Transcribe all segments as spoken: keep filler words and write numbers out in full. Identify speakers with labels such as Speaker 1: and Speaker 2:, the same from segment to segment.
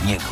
Speaker 1: niego.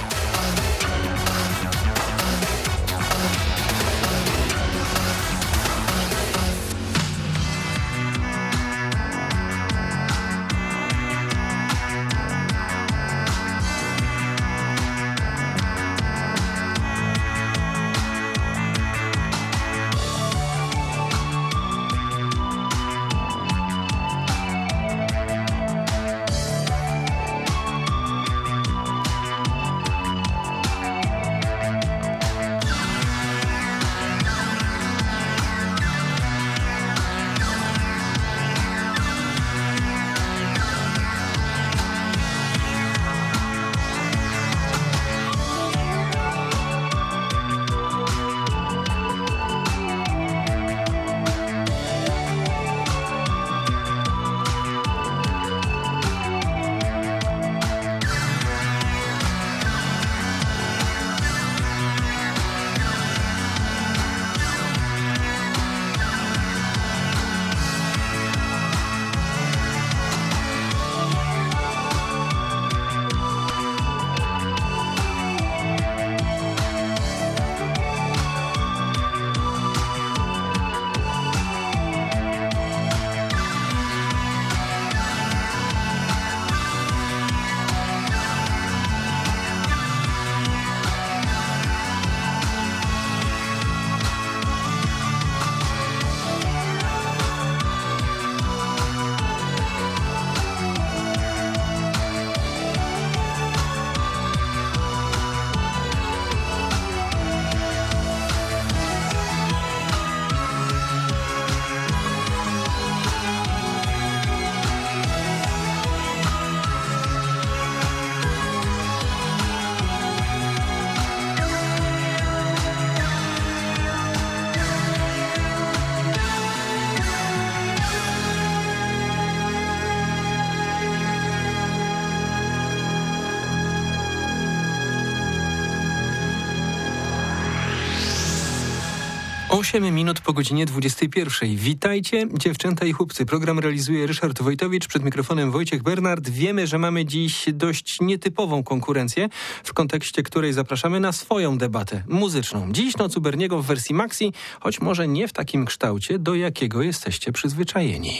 Speaker 1: osiem minut po godzinie dwudziestej pierwszej. Witajcie, dziewczęta i chłopcy. Program realizuje Ryszard Wojtowicz, przed mikrofonem Wojciech Bernard. Wiemy, że mamy dziś dość nietypową konkurencję, w kontekście której zapraszamy na swoją debatę muzyczną. Dziś Noc u Berniego w wersji maxi, choć może nie w takim kształcie, do jakiego jesteście przyzwyczajeni.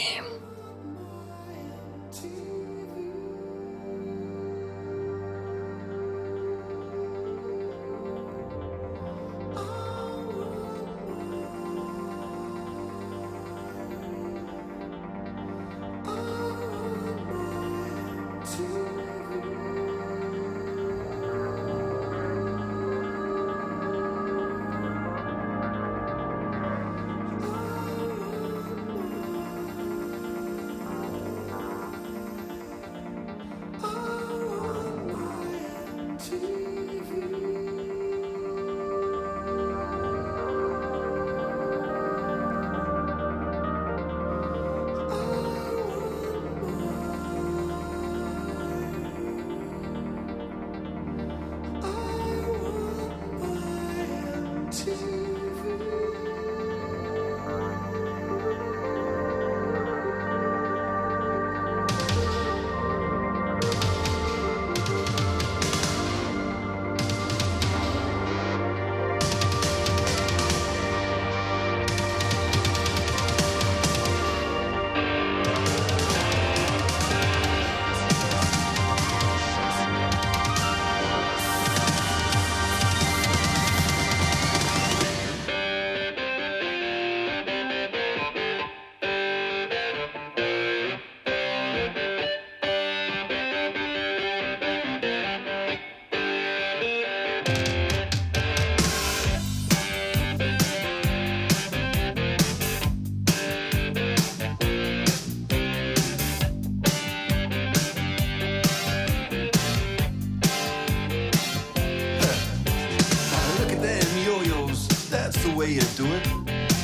Speaker 2: way you do it.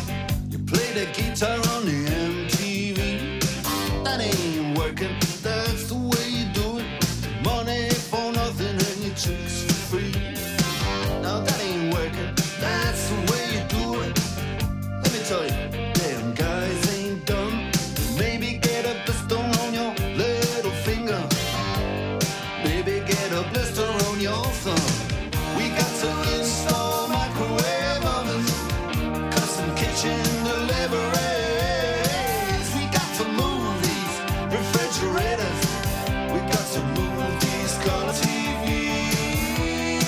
Speaker 2: You play the guitar on the M T V. That ain't working, that's the way you do it. Money for nothing and your chicks for free. Now that ain't working, that's the way you do it. Let me tell you, damn guys ain't dumb. Maybe get a blister on your little finger. Maybe get a blister on your finger. kitchen deliveries. We got to move these refrigerators. We got to move these color T Vs.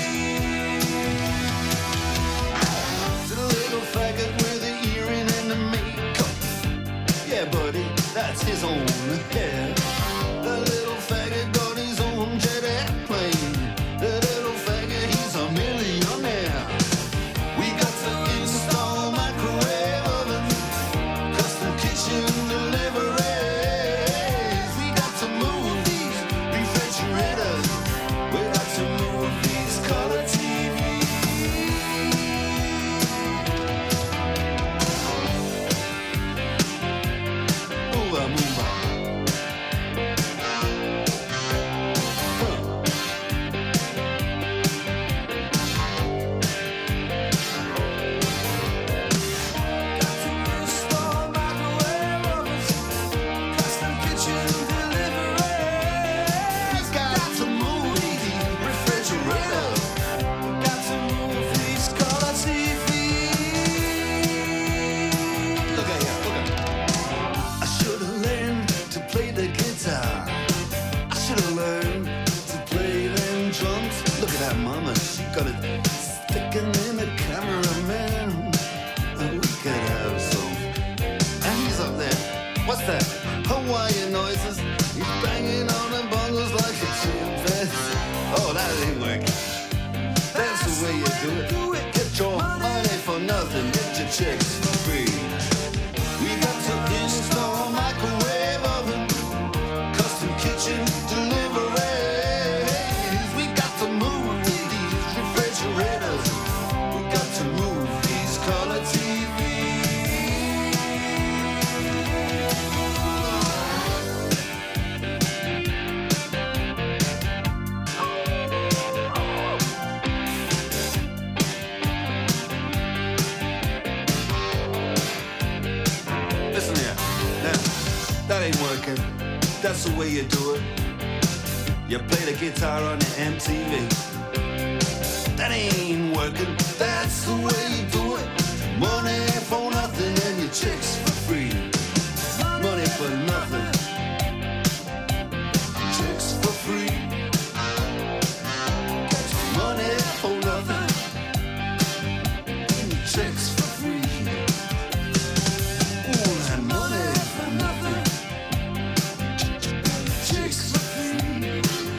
Speaker 2: To the little faggot with the earring and the makeup. Yeah, buddy, that's his own hair. The little faggot got his own jet airplane. The little faggot, he's a millionaire. We got to install microwave oven, custom kitchen deliveries. We got to move these refrigerators. We got to move these color T Vs. Move on, move on. Mama, she got it sticking in the cameraman. And we could have some. And he's up there. What's that? Hawaiian noises. He's banging on the bongos like a chimpanzee. Oh, that ain't working. That's the way you do it. Get your money for nothing. Get your chicks for free. We got to install microwave oven, custom kitchen delivery. We got to move these refrigerators. We got to move these color T Listen here, now, that ain't working. That's the way you do it. You play the guitar on the M T V. That ain't working. That's the way you do it. Money for nothing and your chicks for free. Money for nothing. Chicks for free. Money for nothing. Chicks for free. Ooh, that money for nothing. Chicks for free.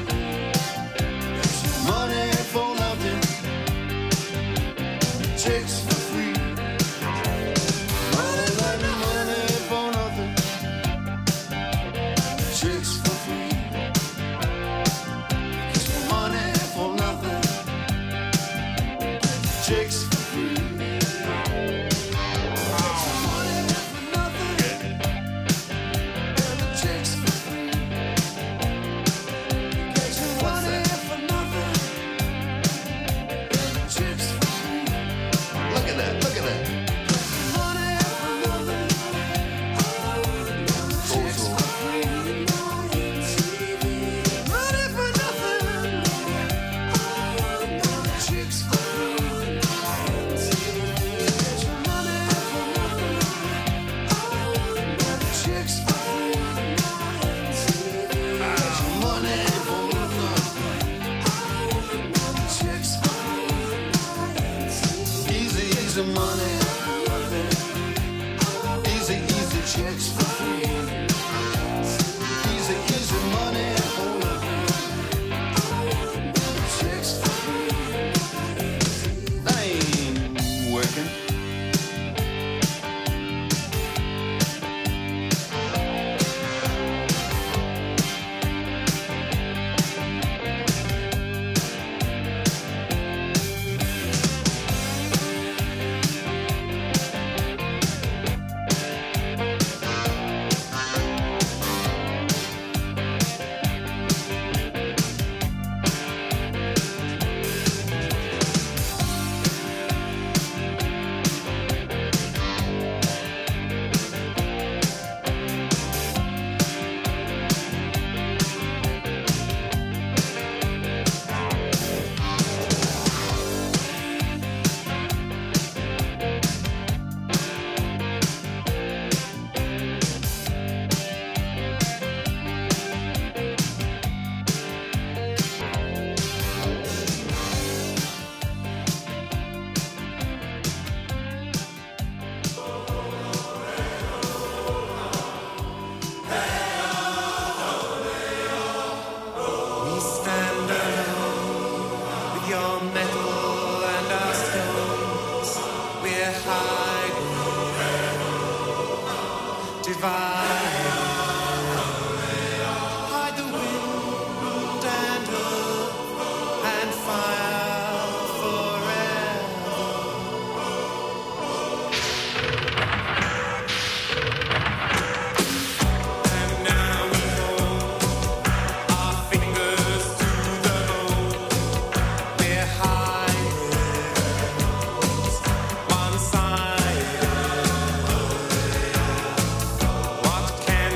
Speaker 2: Money for nothing. Chicks for free. Money, money, money.
Speaker 3: What can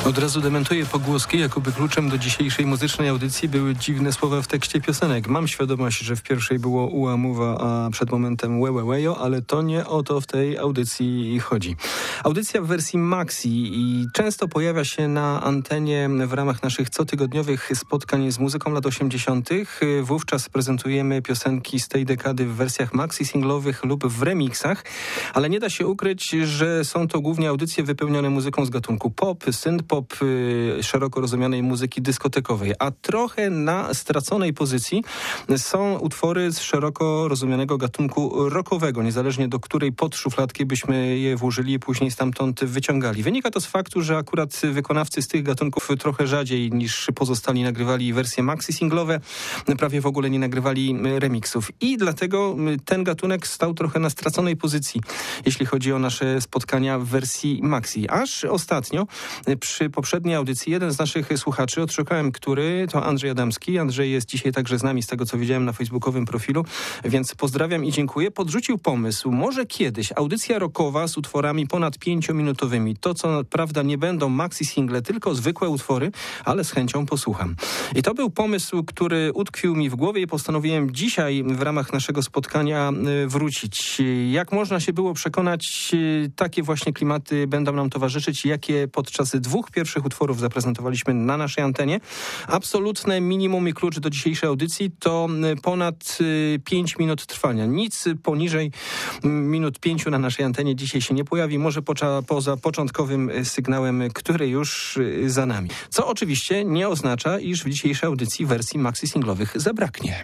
Speaker 1: Od razu dementuję pogłoski, jakoby kluczem do dzisiejszej muzycznej audycji były dziwne słowa w tekście piosenek. Mam świadomość, że w pierwszej było ułamuwa, a przed momentem łełełejo, ale to nie o to w tej audycji chodzi. Audycja w wersji maxi i często pojawia się na antenie w ramach naszych cotygodniowych spotkań z muzyką lat osiemdziesiątych. Wówczas prezentujemy piosenki z tej dekady w wersjach maxi singlowych lub w remixach, ale nie da się ukryć, że są to głównie audycje wypełnione muzyką z gatunku pop, synth-pop, pop szeroko rozumianej muzyki dyskotekowej, a trochę na straconej pozycji są utwory z szeroko rozumianego gatunku rockowego, niezależnie do której podszufladki byśmy je włożyli i później stamtąd wyciągali. Wynika to z faktu, że akurat wykonawcy z tych gatunków trochę rzadziej niż pozostali nagrywali wersje maxi singlowe, prawie w ogóle nie nagrywali remixów i dlatego ten gatunek stał trochę na straconej pozycji, jeśli chodzi o nasze spotkania w wersji maxi. Aż ostatnio przy poprzedniej audycji jeden z naszych słuchaczy, odszukałem który, to Andrzej Adamski. Andrzej jest dzisiaj także z nami, z tego co widziałem na facebookowym profilu, więc pozdrawiam i dziękuję. Podrzucił pomysł, może kiedyś audycja rockowa z utworami ponad pięciominutowymi. To co prawda nie będą maxi single, tylko zwykłe utwory, ale z chęcią posłucham. I to był pomysł, który utkwił mi w głowie i postanowiłem dzisiaj w ramach naszego spotkania wrócić. Jak można się było przekonać, takie właśnie klimaty będą nam towarzyszyć, jakie podczas dwóch pierwszych utworów zaprezentowaliśmy na naszej antenie. Absolutne minimum i klucz do dzisiejszej audycji to ponad pięć minut trwania. Nic poniżej minut pięciu na naszej antenie dzisiaj się nie pojawi, może poza, poza początkowym sygnałem, który już za nami. Co oczywiście nie oznacza, iż w dzisiejszej audycji wersji maxi singlowych zabraknie.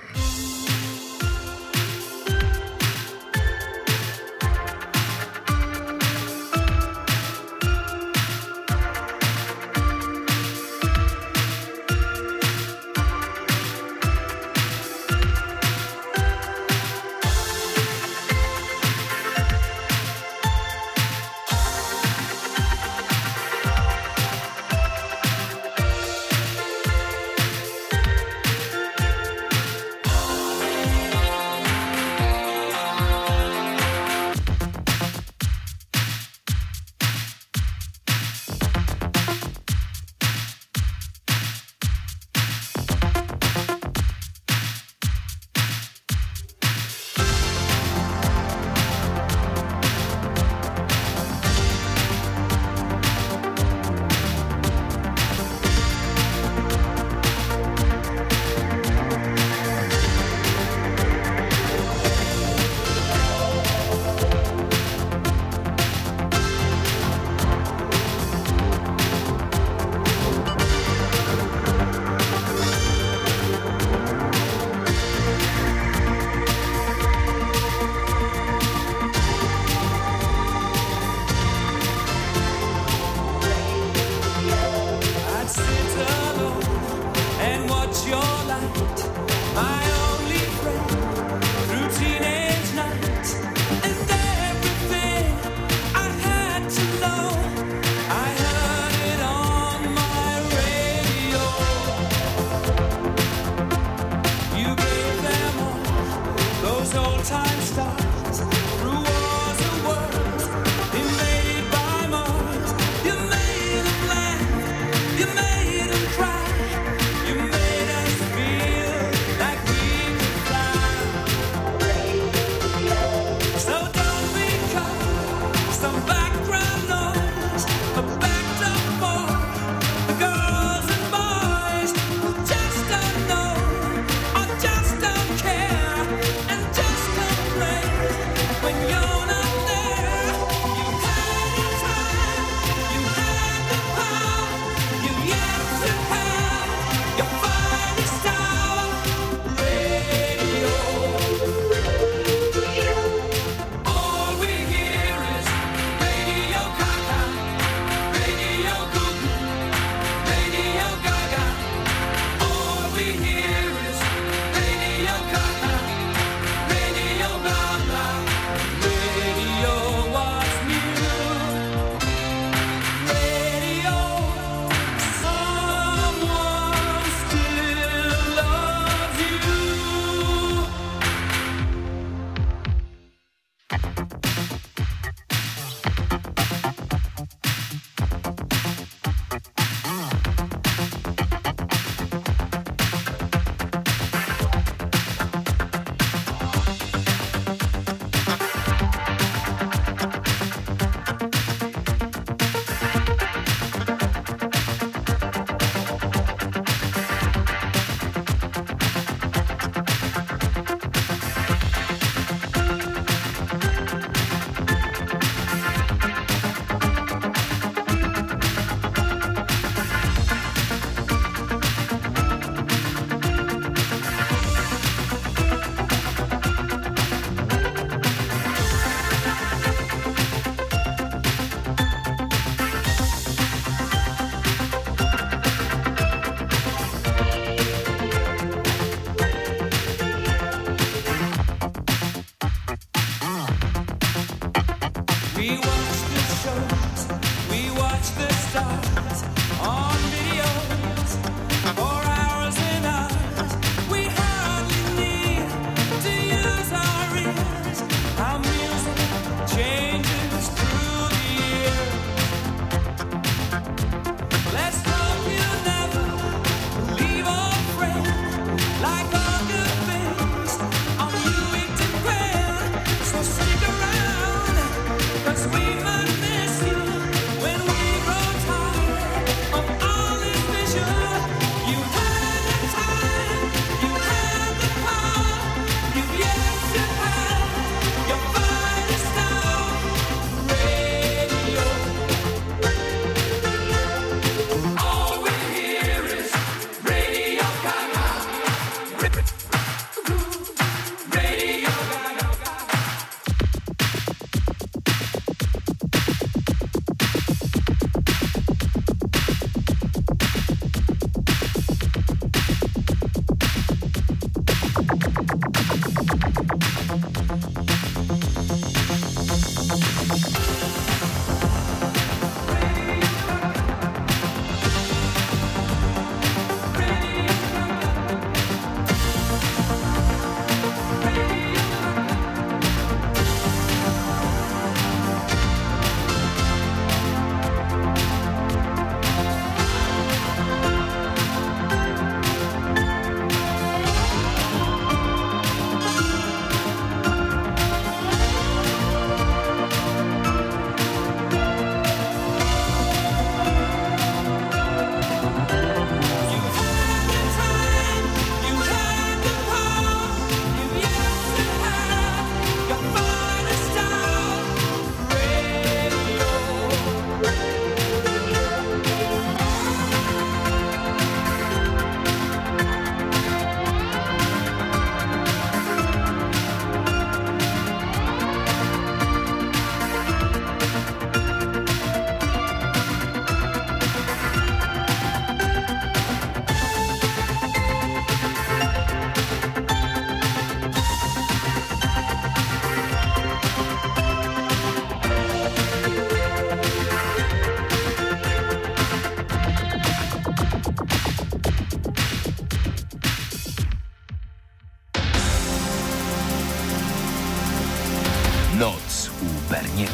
Speaker 3: Noc u Berniego.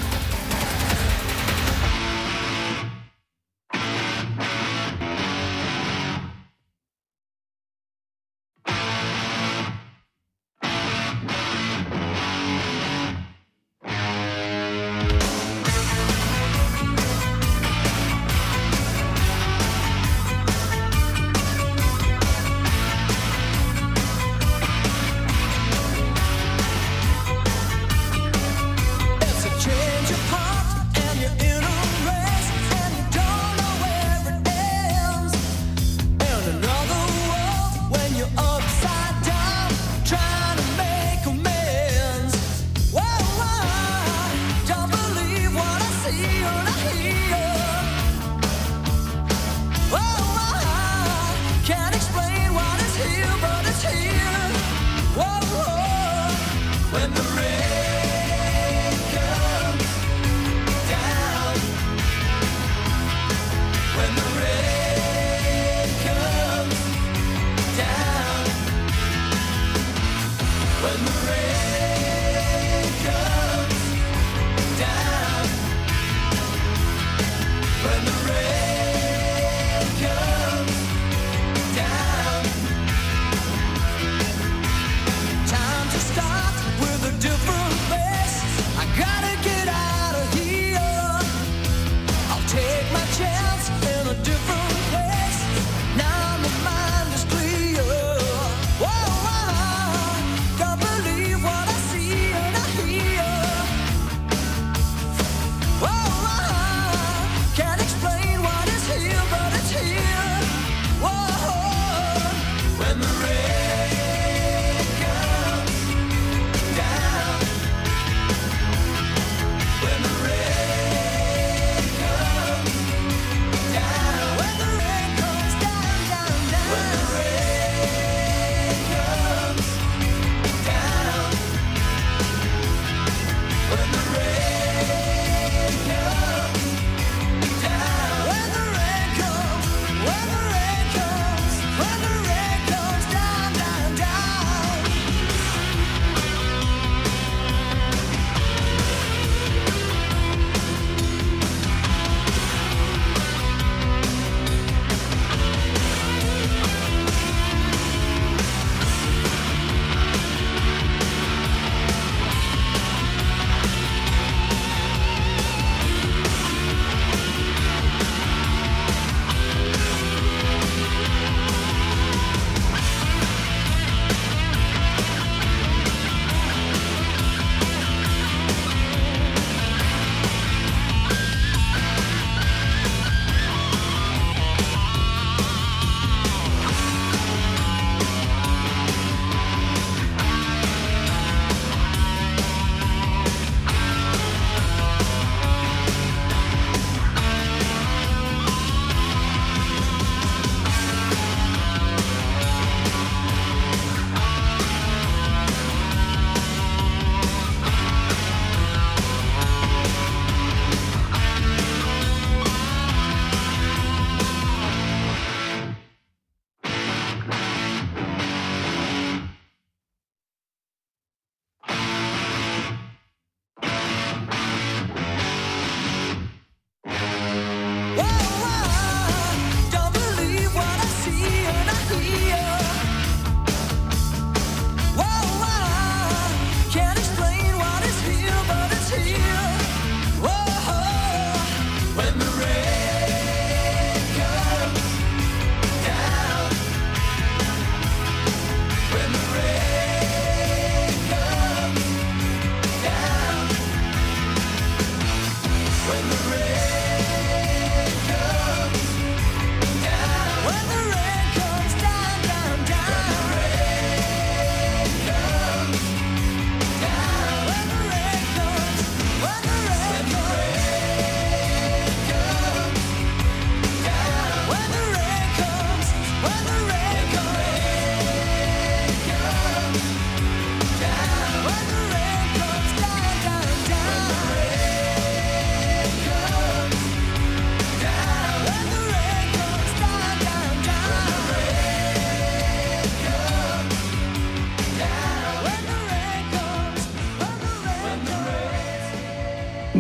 Speaker 4: Change your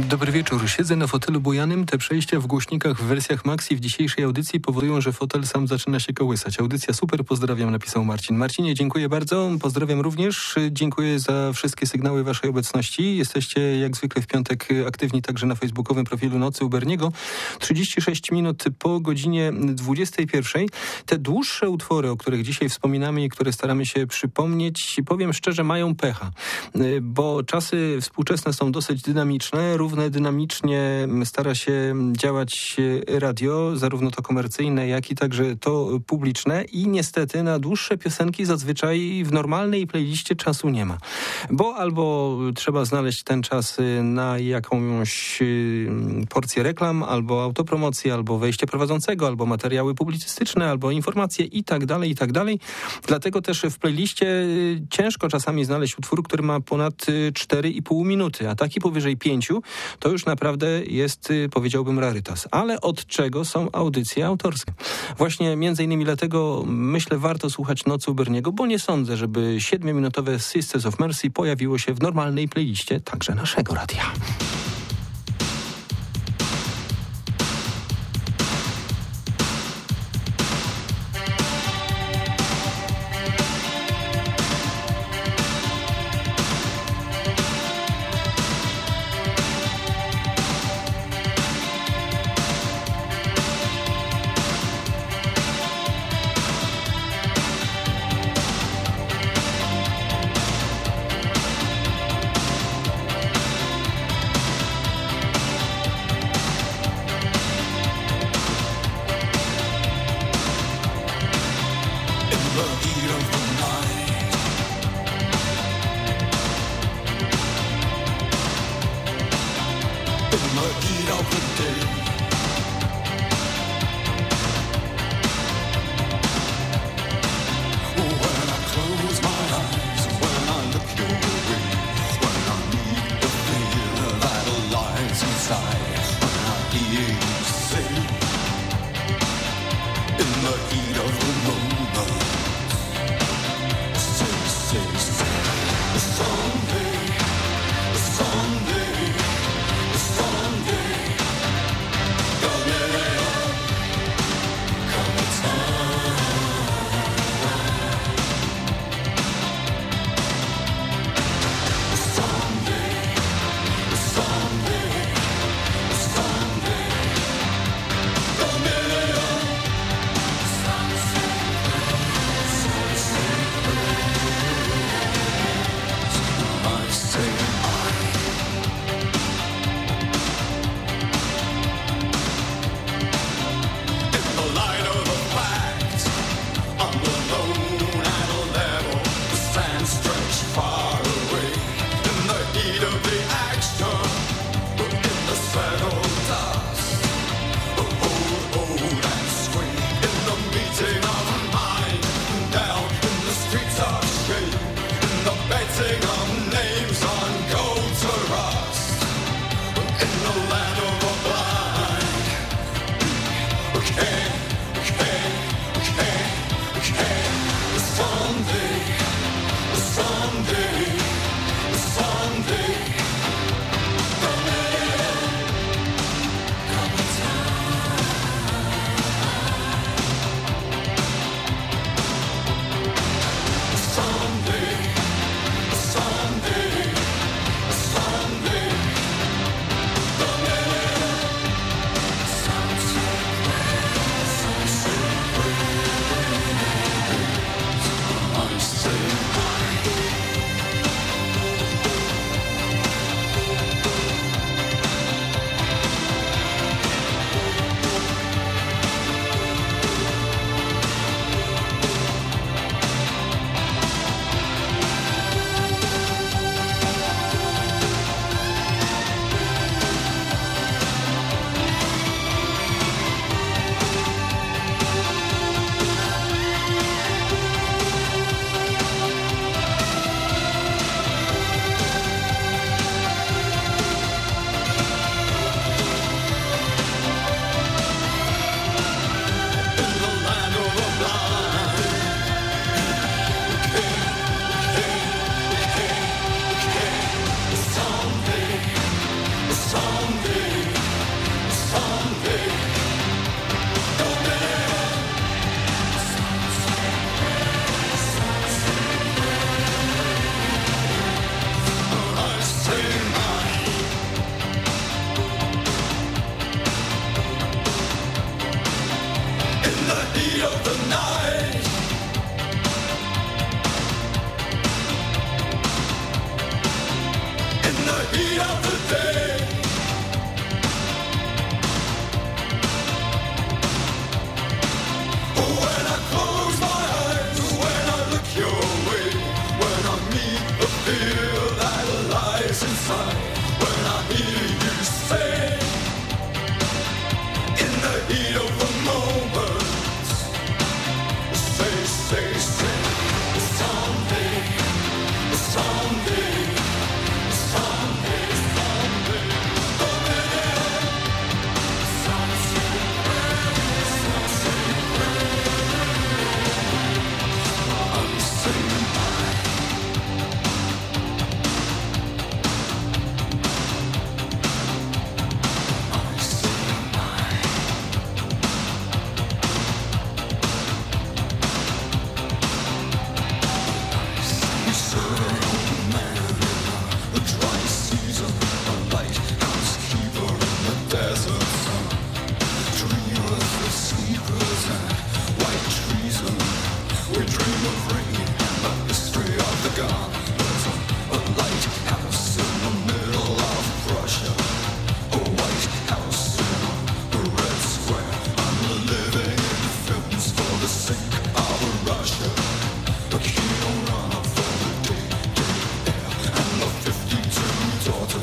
Speaker 1: Dobry wieczór. Siedzę na fotelu bujanym. Te przejścia w głośnikach w wersjach Maxi w dzisiejszej audycji powodują, że fotel sam zaczyna się kołysać. Audycja super, pozdrawiam, napisał Marcin. Marcinie, dziękuję bardzo. Pozdrawiam również. Dziękuję za wszystkie sygnały waszej obecności. Jesteście jak zwykle w piątek aktywni także na facebookowym profilu Nocy u Berniego. trzydzieści sześć minut po godzinie dwudziestej pierwszej. Te dłuższe utwory, o których dzisiaj wspominamy i które staramy się przypomnieć, powiem szczerze, mają pecha, bo czasy współczesne są dosyć dynamiczne. Równie dynamicznie stara się działać radio, zarówno to komercyjne, jak i także to publiczne, i niestety na dłuższe piosenki zazwyczaj w normalnej playliście czasu nie ma. Bo albo trzeba znaleźć ten czas na jakąś porcję reklam, albo autopromocję, albo wejście prowadzącego, albo materiały publicystyczne, albo informacje i tak dalej, i tak dalej. Dlatego też w playliście ciężko czasami znaleźć utwór, który ma ponad cztery i pół minuty, a taki powyżej pięciu to już naprawdę jest, powiedziałbym, rarytas. Ale od czego są audycje autorskie? Właśnie między innymi dlatego myślę, warto słuchać Nocy u Berniego, bo nie sądzę, żeby siedmiominutowe Sisters of Mercy pojawiło się w normalnej playliście także naszego radia.
Speaker 2: Someday, someday, someday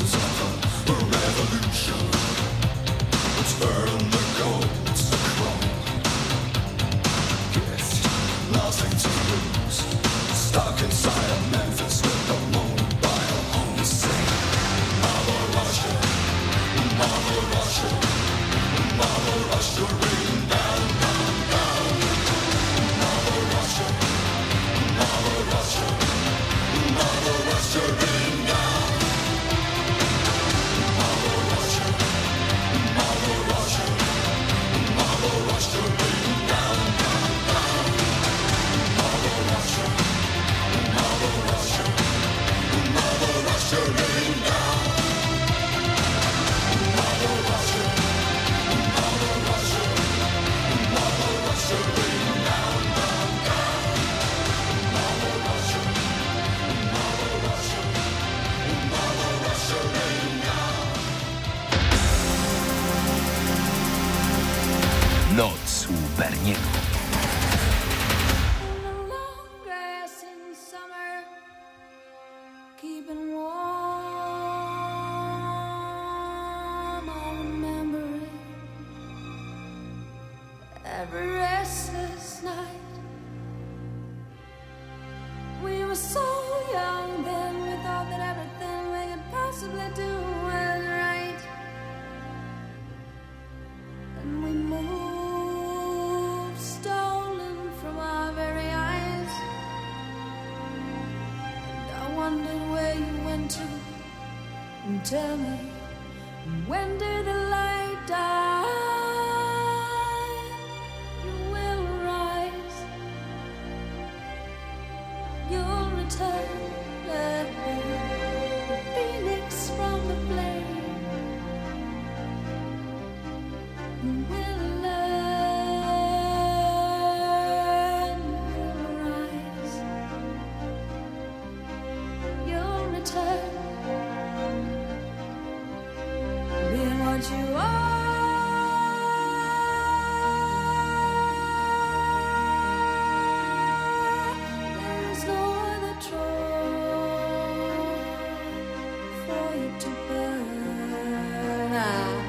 Speaker 3: Noc u Berniego.
Speaker 4: Tell me, when did the light die? You will rise, you'll return, the phoenix from the flame. You will learn, you'll rise, you'll return. What you are, there is no other troll for you to burn out.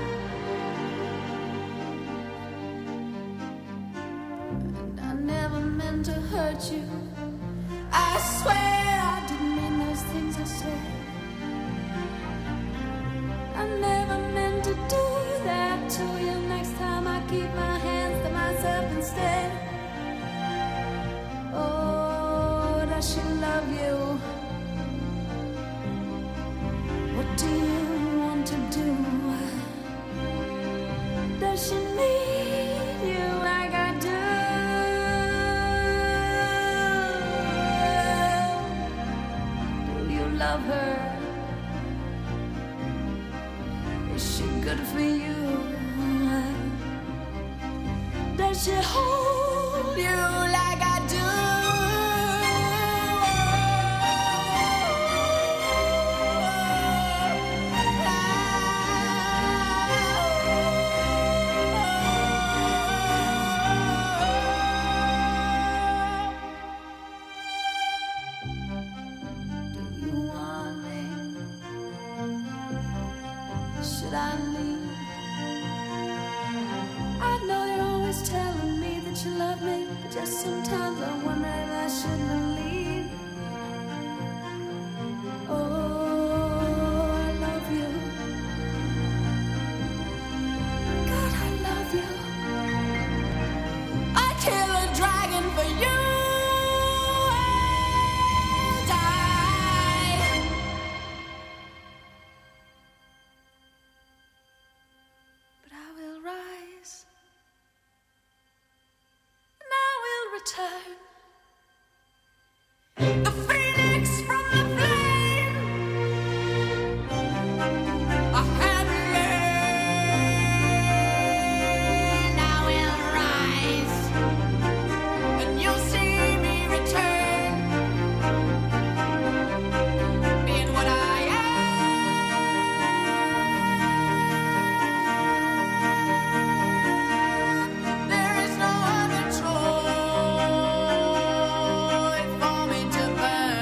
Speaker 4: And I never meant to hurt you. I swear I didn't mean those things I said. I never meant to do that to you. Next time I keep my hands to myself instead. Oh, does she love you? What do you want to do? Does she need you like I do? Do you love her? Is she good for you? Does she hold you like I do? Do you want me? Should I leave? I know you're always telling me that you love me, but just sometimes I wonder if I shouldn't leave. Oh, I love you. God, I love you. I'd kill a dragon for you. And I, but I will rise, and I will return. The phoenix from the flame. I have learned I will rise, and you'll see me return, being what I am. There is no other choice for me to burn.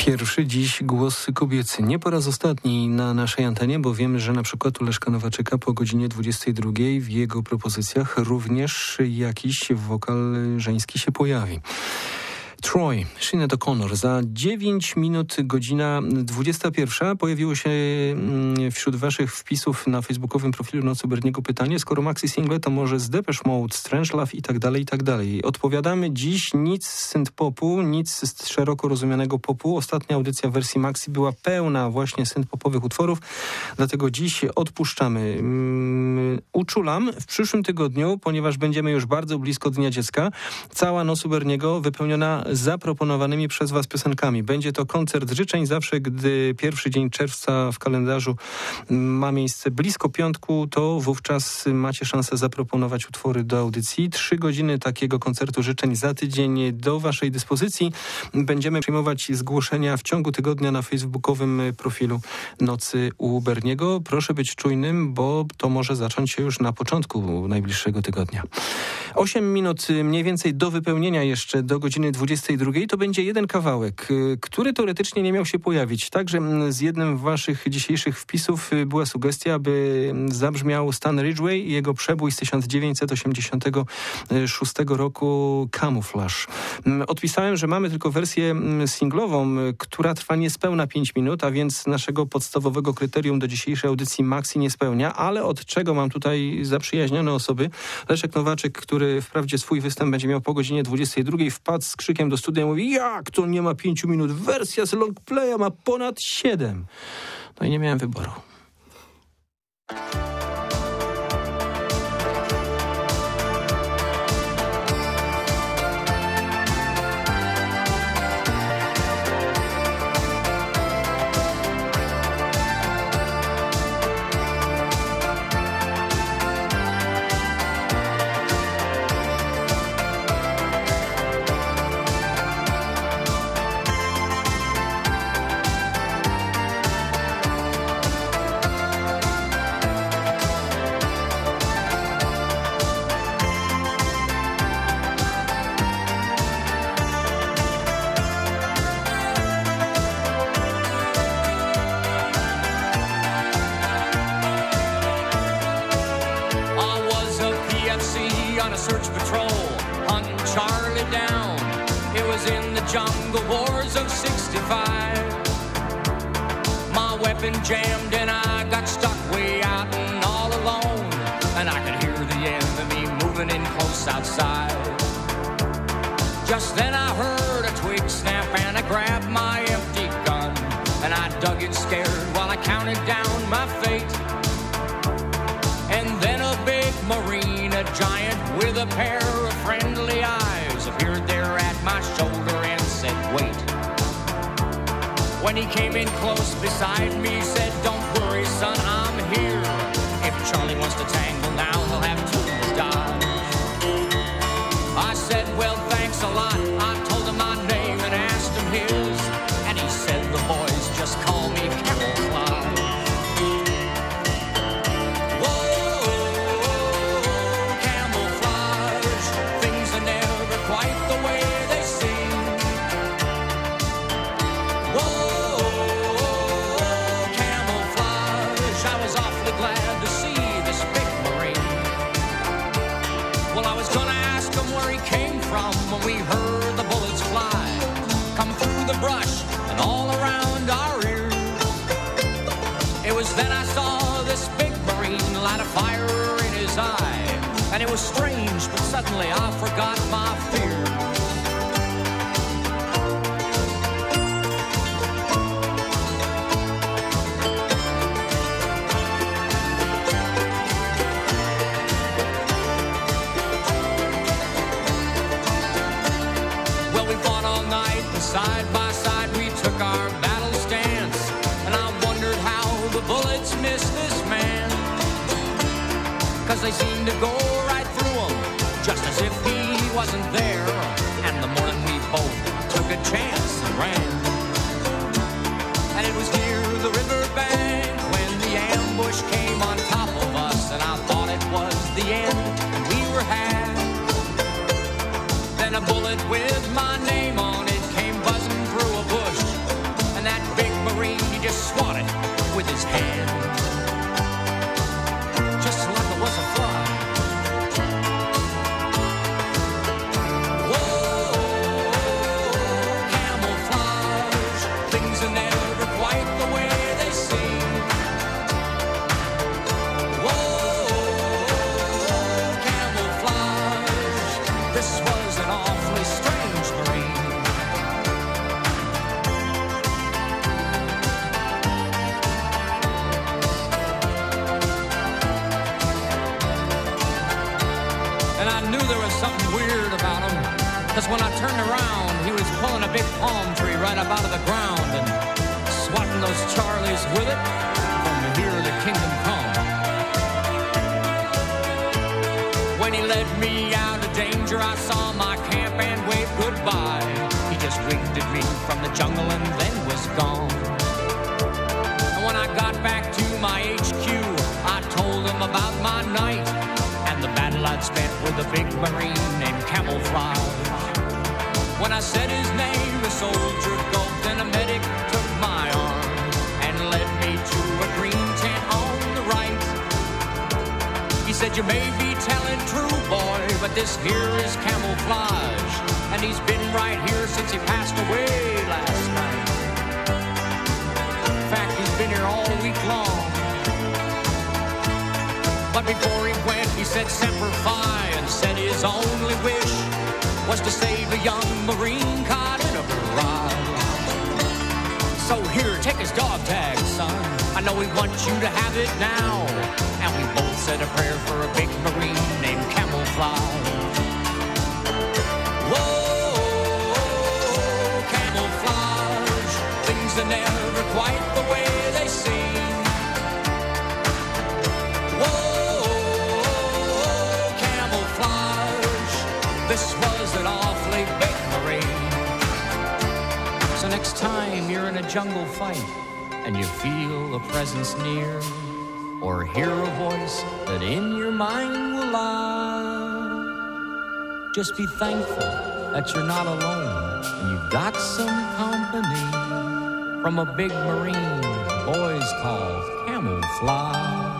Speaker 1: Pierwszy dziś głos kobiecy. Nie po raz ostatni na naszej antenie, bo wiemy, że na przykład u Leszka Nowaczyka po godzinie dwudziestej drugiej w jego propozycjach również jakiś wokal żeński się pojawi. Troy, Sinead O'Connor. Za dziewięć minut godzina dwudziesta pierwsza pojawiło się wśród waszych wpisów na facebookowym profilu Nocy Berniego pytanie, skoro maxi single, to może z Depeche Mode, Strange Love i tak dalej, i tak dalej. Odpowiadamy dziś nic z synth-popu, nic z szeroko rozumianego popu. Ostatnia audycja w wersji maxi była pełna właśnie synth-popowych utworów, dlatego dziś odpuszczamy. Um, uczulam w przyszłym tygodniu, ponieważ będziemy już bardzo blisko Dnia Dziecka, cała Noc Berniego wypełniona zaproponowanymi przez was piosenkami. Będzie to koncert życzeń zawsze, gdy pierwszy dzień czerwca w kalendarzu ma miejsce blisko piątku, to wówczas macie szansę zaproponować utwory do audycji. Trzy godziny takiego koncertu życzeń za tydzień do waszej dyspozycji. Będziemy przyjmować zgłoszenia w ciągu tygodnia na facebookowym profilu Nocy u Berniego. Proszę być czujnym, bo to może zacząć się już na początku najbliższego tygodnia. Osiem minut mniej więcej do wypełnienia jeszcze do godziny dwudziestej drugiej to będzie jeden kawałek, który teoretycznie nie miał się pojawić. Także z jednym z waszych dzisiejszych wpisów była sugestia, by zabrzmiał Stan Ridgway i jego przebój z tysiąc dziewięćset osiemdziesiątego szóstego roku Camouflage. Odpisałem, że mamy tylko wersję singlową, która trwa niespełna pięć minut, a więc naszego podstawowego kryterium do dzisiejszej audycji maxi nie spełnia, ale od czego mam tutaj zaprzyjaźnione osoby. Leszek Nowaczyk, który wprawdzie swój występ będzie miał po godzinie dwudziestej drugiej, wpadł z krzykiem do studia i mówi, jak to nie ma pięciu minut? Wersja z longplaya ma ponad siedem. No i nie miałem wyboru.
Speaker 5: Jammed and I got stuck way out and all alone, and I could hear the enemy moving in close outside. Just then I heard a twig snap and I grabbed my empty gun, and I dug in scared while I counted down my fate. And then a big marine, a giant with a pair of friendly eyes, appeared there at my shoulder and said, wait. When he came in close beside me, said, don't worry, son, I'm here. If Charlie wants to tangle now, he'll have to dodge. I said, well, thanks a lot. I told him my name and asked him his, and he said, the boys just call me Camouflage. Whoa, camouflage, things are never quite the way they seem. Whoa. Glad to see this big Marine. Well, I was gonna ask him where he came from when we heard the bullets fly, come through the brush and all around our ears. It was then I saw this big Marine light a fire in his eye, and it was strange, but suddenly I forgot my fear. Side by side we took our battle stance, and I wondered how the bullets missed this man, 'cause they seemed to go right through him, just as if he wasn't there. And the morning we both took a chance and ran, and it was near the riverbank when the ambush came on top of us, and I thought it was the end and we were had. Then a bullet with my name on it came buzzing through a bush, This was an awfully strange Marine. And I knew there was something weird about him, because when I turned around, he was pulling a big palm tree right up out of the ground and swatting those Charlies with it from Here the Kingdom Come. When he led me out of danger, I saw my camp and waved goodbye. He just winked at me from the jungle and then was gone. And when I got back to my H Q, I told him about my night and the battle I'd spent with a big Marine named Camouflage. When I said his name, the soldier gulped and a medic took my arm and led me to a green tent on the right. He said, you may be telling true, boy, but this here is Camouflage, and he's been right here since he passed away last night. In fact, he's been here all week long. But before he went, he said Semper Fi and said his only wish was to save a young Marine caught in a barrage. So here, take his dog tag, son. I know he wants you to have it now. And we both said a prayer for a big Marine named Camouflage. Whoa, camouflage. Things are never quite the way they seem. Whoa, camouflage. This was an awfully big Marine. So next time you're in a jungle fight and you feel a presence near, or hear a voice that in your mind will lie, just be thankful that you're not alone and you've got some company from a big Marine boys called Camouflage.